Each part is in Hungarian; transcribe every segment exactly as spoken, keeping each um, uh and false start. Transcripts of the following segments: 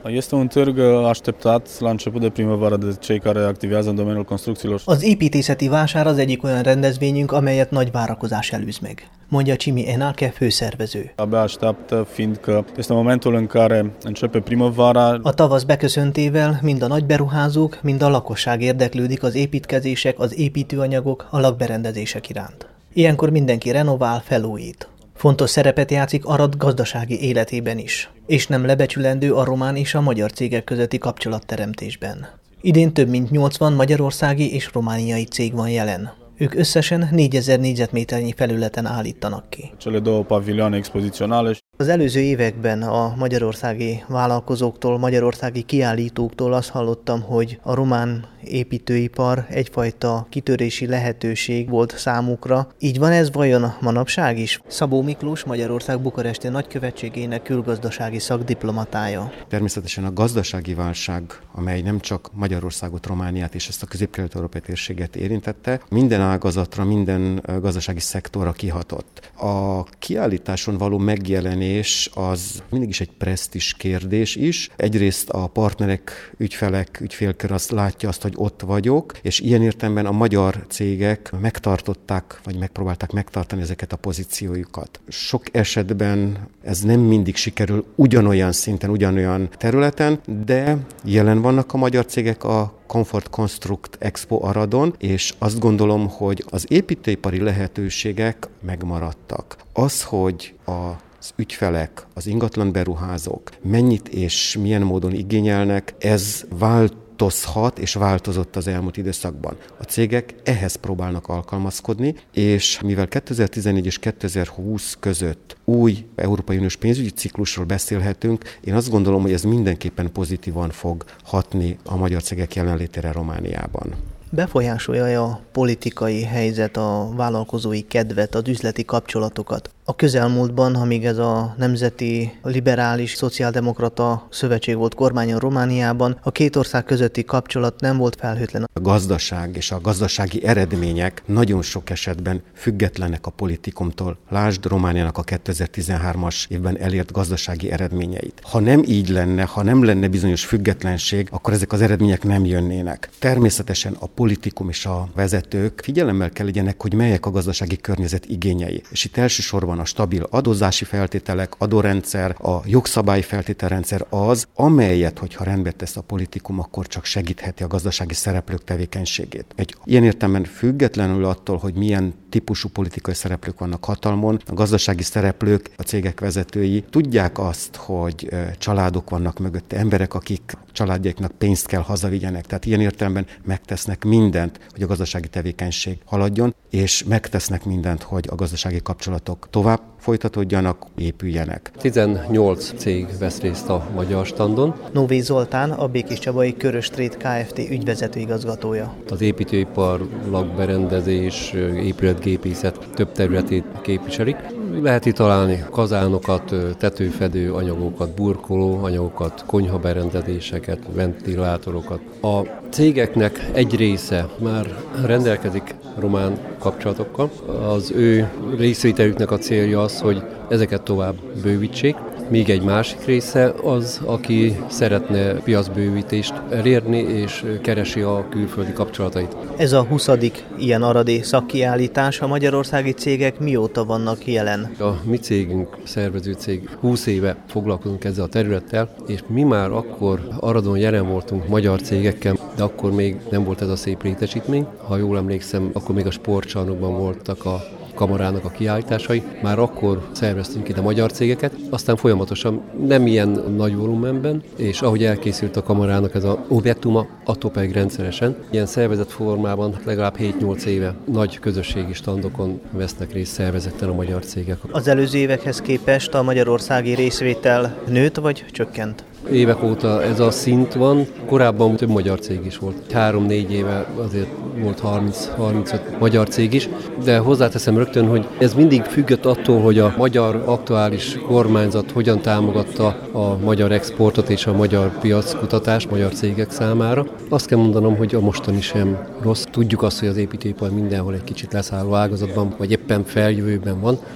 Este un târg așteptat la început de primăvară de cei care activează în domeniul construcțiilor. Az építészeti vásár az egyik olyan rendezvényünk, amelyet nagy várakozás előz meg, mondja Csimi Enáke, főszervező. Abia așteaptă, fiindcă este momentul în care începe primăvara. A tavasz beköszöntével mind a nagy beruházók, mind a lakosság érdeklődik az építkezések, az építőanyagok, a lakberendezések iránt. Ilyenkor mindenki renovál, felújít. Fontos szerepet játszik Arad gazdasági életében is, és nem lebecsülendő a román és a magyar cégek közötti kapcsolatteremtésben. Idén több mint nyolcvan magyarországi és romániai cég van jelen. Ők összesen négyezer négyzetméternyi felületen állítanak ki. Cele două pavilioane expoziționale. Az előző években a magyarországi vállalkozóktól, magyarországi kiállítóktól azt hallottam, hogy a román építőipar egyfajta kitörési lehetőség volt számukra. Így van ez vajon manapság is? Szabó Miklós, Magyarország bukaresti nagykövetségének külgazdasági szakdiplomatája. Természetesen a gazdasági válság, amely nem csak Magyarországot, Romániát és ezt a közép-kelet-európai térséget érintette, minden ágazatra, minden gazdasági szektorra kihatott. A kiállításon való megjelenés az mindig is egy presztízs kérdés is. Egyrészt a partnerek, ügyfelek, ügyfélkör azt látja azt, hogy ott vagyok, és ilyen értelemben a magyar cégek megtartották, vagy megpróbálták megtartani ezeket a pozíciójukat. Sok esetben ez nem mindig sikerül ugyanolyan szinten, ugyanolyan területen, de jelen vannak a magyar cégek a Comfort Construct Expo Aradon, és azt gondolom, hogy az építőipari lehetőségek megmaradtak. Az, hogy a az ügyfelek, az ingatlan beruházók mennyit és milyen módon igényelnek, ez változhat és változott az elmúlt időszakban. A cégek ehhez próbálnak alkalmazkodni, és mivel kétezer-tizennégy és kétezer-húsz között új Európai Uniós pénzügyi ciklusról beszélhetünk, én azt gondolom, hogy ez mindenképpen pozitívan fog hatni a magyar cégek jelenlétére Romániában. Befolyásolja a politikai helyzet, a vállalkozói kedvet, az üzleti kapcsolatokat. A közelmúltban, amíg ez a Nemzeti Liberális Szociáldemokrata Szövetség volt kormányon Romániában, a két ország közötti kapcsolat nem volt felhőtlen. A gazdaság és a gazdasági eredmények nagyon sok esetben függetlenek a politikumtól. Lásd Romániának a kétezer-tizenhármas évben elért gazdasági eredményeit. Ha nem így lenne, ha nem lenne bizonyos függetlenség, akkor ezek az eredmények nem jönnének. Természetesen a politikum és a vezetők figyelemmel kell legyenek, hogy melyek a gazdasági környezet igényei. És itt elsősorban a stabil adózási feltételek, adórendszer, a jogszabályi feltételrendszer az, amelyet, hogyha rendbe tesz a politikum, akkor csak segítheti a gazdasági szereplők tevékenységét. Egy ilyen értelemben függetlenül attól, hogy milyen típusú politikai szereplők vannak hatalmon, a gazdasági szereplők, a cégek vezetői tudják azt, hogy családok vannak mögötte, emberek, akik családjaiknak pénzt kell hazavigyenek. Tehát ilyen értelemben megtesznek mindent, hogy a gazdasági tevékenység haladjon, és megtesznek mindent, hogy a gazdasági kapcsolatok tovább folytatódjanak, épüljenek. tizennyolc cég vesz részt a magyar standon. Nóvé Zoltán, a Békéscsabai Körös Trade Kft. Ügyvezető igazgatója. Az építőipar, lakberendezés, épületgépészet több területét képviselik. Lehet itt találni kazánokat, tetőfedő anyagokat, burkoló anyagokat, konyhaberendezéseket, ventilátorokat. A cégeknek egy része már rendelkezik román kapcsolatokkal. Az ő részvételüknek a célja az, hogy ezeket tovább bővítsék. Még egy másik része az, aki szeretne piacbővítést elérni, és keresi a külföldi kapcsolatait. Ez a huszadik ilyen aradi szakkiállítás. A magyarországi cégek mióta vannak jelen? A mi cégünk, szervező cég húsz éve foglalkozunk ezzel a területtel, és mi már akkor Aradon jelen voltunk magyar cégekkel, de akkor még nem volt ez a szép létesítmény. Ha jól emlékszem, akkor még a sportcsarnokban voltak a kamarának a kiállításai. Már akkor szerveztünk ide magyar cégeket, aztán folyamatosan nem ilyen nagy volumenben, és ahogy elkészült a kamarának ez a objektuma, attól pedig rendszeresen, ilyen szervezett formában legalább hét-nyolc éve nagy közösségi standokon vesznek részt szervezetten a magyar cégek. Az előző évekhez képest a magyarországi részvétel nőtt vagy csökkent? Évek óta ez a szint van, korábban több magyar cég is volt. Három-négy éve azért volt harminc-harmincöt magyar cég is, de hozzáteszem rögtön, hogy ez mindig függött attól, hogy a magyar aktuális kormányzat hogyan támogatta a magyar exportot és a magyar piackutatást magyar cégek számára. Azt kell mondanom, hogy a mostani sem rossz. Tudjuk azt, hogy az építőipar mindenhol egy kicsit leszálló ágazatban, vagy éppen feljövőben van, tehát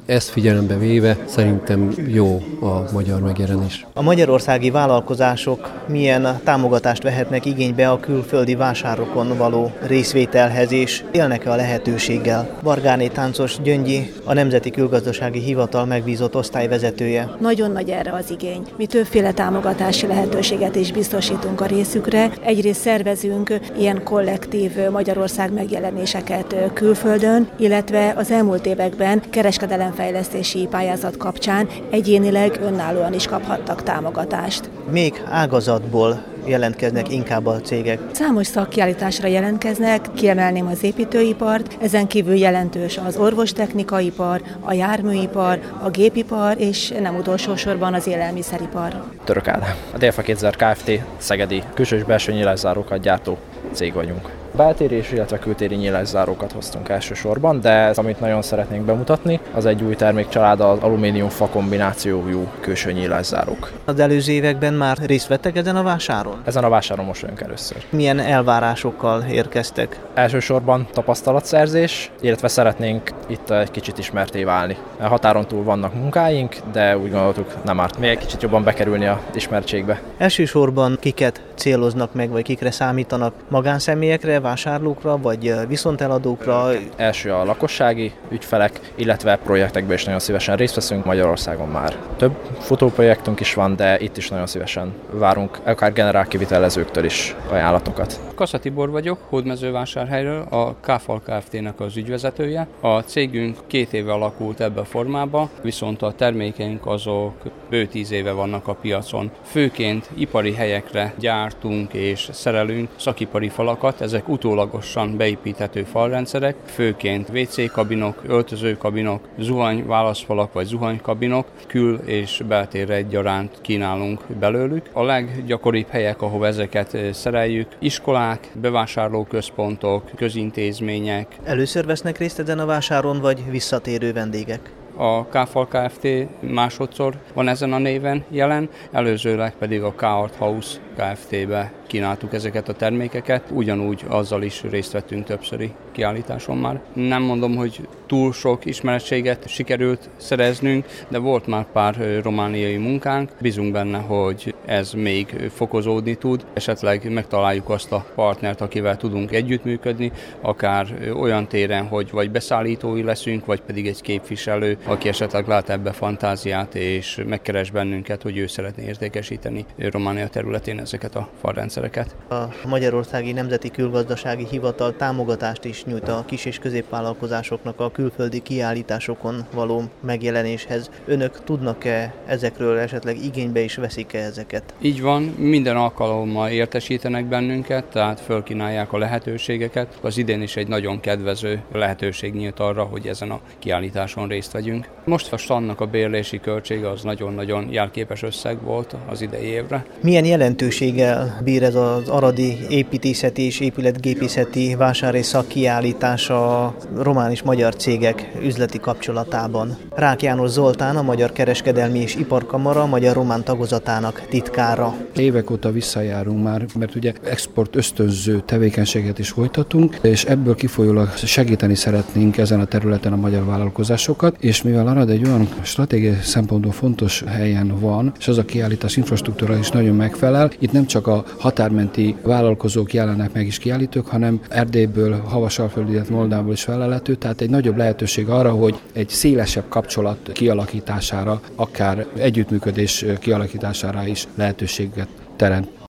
Ezt figyelembe véve szerintem jó a magyar megjelenés. A magyarországi vállalkozások milyen támogatást vehetnek igénybe a külföldi vásárokon való részvételhez, és élnek-e a lehetőséggel? Vargáné Táncos Gyöngyi, a Nemzeti Külgazdasági Hivatal megbízott osztályvezetője. Nagyon nagy erre az igény. Mi többféle támogatási lehetőséget is biztosítunk a részükre. Egyrészt szervezünk ilyen kollektív Magyarország megjelenéseket külföldön, illetve az elmúlt években kereskedelemfejlesztési pályázat kapcsán egyénileg önállóan is kaphattak támogatást. Még ágazatból jelentkeznek inkább a cégek? Számos szakkiállításra jelentkeznek, kiemelném az építőipart, ezen kívül jelentős az orvostechnikaipar, a járműipar, a gépipar és nem utolsó sorban az élelmiszeripar. Török Ádám. A Délfa kétezer Kft. Szegedi külső és belső nyílászárókat gyártó cég vagyunk. Beltéri és illetve kültéri nyílászárókat hoztunk elsősorban, de amit nagyon szeretnénk bemutatni, az egy új termékcsalád, az alumínium-fa kombinációjú külső nyílászárók. Az előző években már részt vettek ezen a vásáron? Ezen a vásáron most vagyunk először. Milyen elvárásokkal érkeztek? Elsősorban tapasztalatszerzés, illetve szeretnénk itt egy kicsit ismerté válni. A határon túl vannak munkáink, de úgy gondoltuk, nem árt még egy kicsit jobban bekerülni az ismertségbe. Elsősorban kiket céloznak meg, vagy kikre számítanak? Magánszemélyekre, vásárlókra, vagy viszonteladókra? Első a lakossági ügyfelek, illetve projektekben is nagyon szívesen részt veszünk. Magyarországon már több futóprojektünk is van, de itt is nagyon szívesen várunk akár generálkivitelezőktől is ajánlatokat. Kassa Tibor vagyok, Hódmezővásárhelyről, a Káfal Kft-nek az ügyvezetője. A cégünk két éve alakult ebbe a formába, viszont a termékeink azok bő tíz éve vannak a piacon. Főként ipari helyekre gyártunk és szerelünk szakipari falakat, ezek utólagosan beépíthető falrendszerek, főként vé cé kabinok, öltözőkabinok, zuhanyválaszfalak vagy zuhanykabinok, kül- és beltérre egyaránt kínálunk belőlük. A leggyakoribb helyek, ahol ezeket szereljük, iskolák, bevásárlóközpontok, közintézmények. Először vesznek részt ezen a vásáron, vagy visszatérő vendégek? A Káfal Kft. Másodszor van ezen a néven jelen, előzőleg pedig a K-Art House Kft-be kínáltuk ezeket a termékeket, ugyanúgy azzal is részt vettünk többszöri kiállításon már. Nem mondom, hogy túl sok ismeretséget sikerült szereznünk, de volt már pár romániai munkánk. Bízunk benne, hogy ez még fokozódni tud. Esetleg megtaláljuk azt a partnert, akivel tudunk együttműködni, akár olyan téren, hogy vagy beszállítói leszünk, vagy pedig egy képviselő, aki esetleg lát ebbe fantáziát, és megkeres bennünket, hogy ő szeretné értékesíteni Románia területén ezeket a falrendszereket. A Magyarországi Nemzeti Külgazdasági Hivatal támogatást is nyújt a kis- és középvállalkozásoknak a külföldi kiállításokon való megjelenéshez. Önök tudnak-e ezekről, esetleg igénybe is veszik-e ezeket? Így van, minden alkalommal értesítenek bennünket, tehát fölkínálják a lehetőségeket. Az idén is egy nagyon kedvező lehetőség nyílt arra, hogy ezen a kiállításon részt vegyünk. Most a standnak a bérlési költsége az nagyon-nagyon jelképes összeg volt az idei évre. Milyen jelentőséggel bír ez az aradi építészeti és épületgépészeti vásár és szakkiállítás a román és magyar cégek üzleti kapcsolatában? Rák János Zoltán, a Magyar Kereskedelmi és Iparkamara magyar-román tagozatának titkára. Évek óta visszajárunk már, mert ugye export ösztönző tevékenységet is folytatunk, és ebből kifolyólag segíteni szeretnénk ezen a területen a magyar vállalkozásokat, és mivel Arad egy olyan stratégiai szempontból fontos helyen van, és az a kiállítás infrastruktúra is nagyon megfelel, itt nem csak a határmenti vállalkozók jelennek meg is kiállítók, hanem Erdélyből, Havasalföld, illetve Moldából is felelhető, tehát egy nagyobb lehetőség arra, hogy egy szélesebb kapcsolat kialakítására, akár együttműködés kialakítására is lehetőséget teremt.